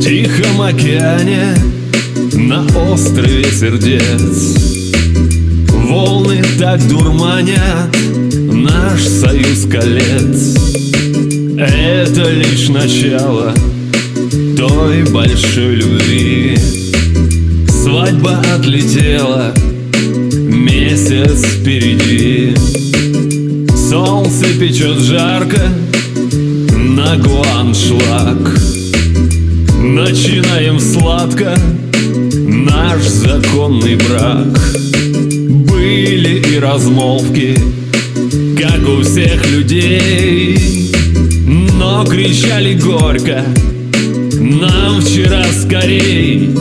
Тихом океане, на острове сердец, волны так дурманят наш союз колец. Это лишь начало той большой любви. Свадьба отлетела, месяц впереди. Солнце печет жарко, на аншлаг. Начинаем сладко наш законный брак. Были и размолвки, как у всех людей, но кричали горько: нам вчера скорей.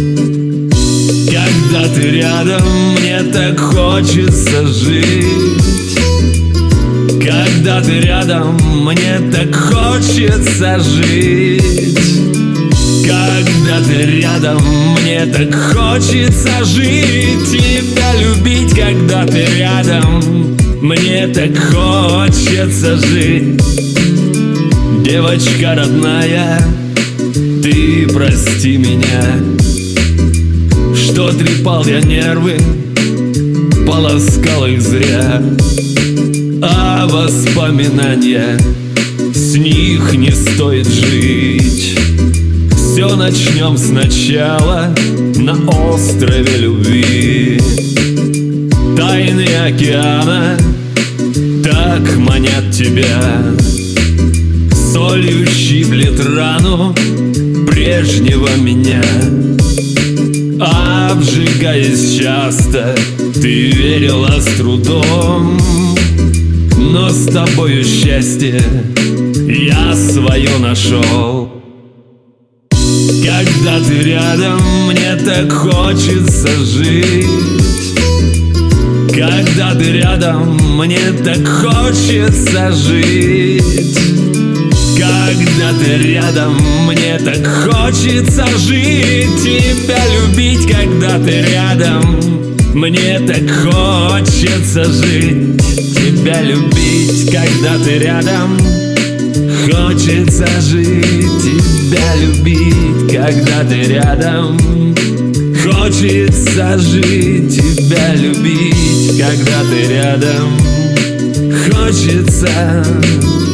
Когда ты рядом, мне так хочется жить. Когда ты рядом, мне так хочется жить. Когда ты рядом, мне так хочется жить. Тебя любить, когда ты рядом, мне так хочется жить. Девочка родная, ты прости меня, что трепал я нервы, полоскал их зря. А воспоминания, с них не стоит жить. Все начнем сначала на острове любви. Тайны океана так манят тебя. Солью щиплет рану прежнего меня. Обжигаясь часто, ты верила с трудом, но с тобою счастье я свое нашел. Когда ты рядом, мне так хочется жить. Когда ты рядом, мне так хочется жить. Когда ты рядом, мне так хочется жить. Тебя любить, когда ты рядом, мне так хочется жить. Тебя любить, когда ты рядом, хочется жить. Тебя любить, когда ты рядом, хочется жить. Тебя любить, когда ты рядом, хочется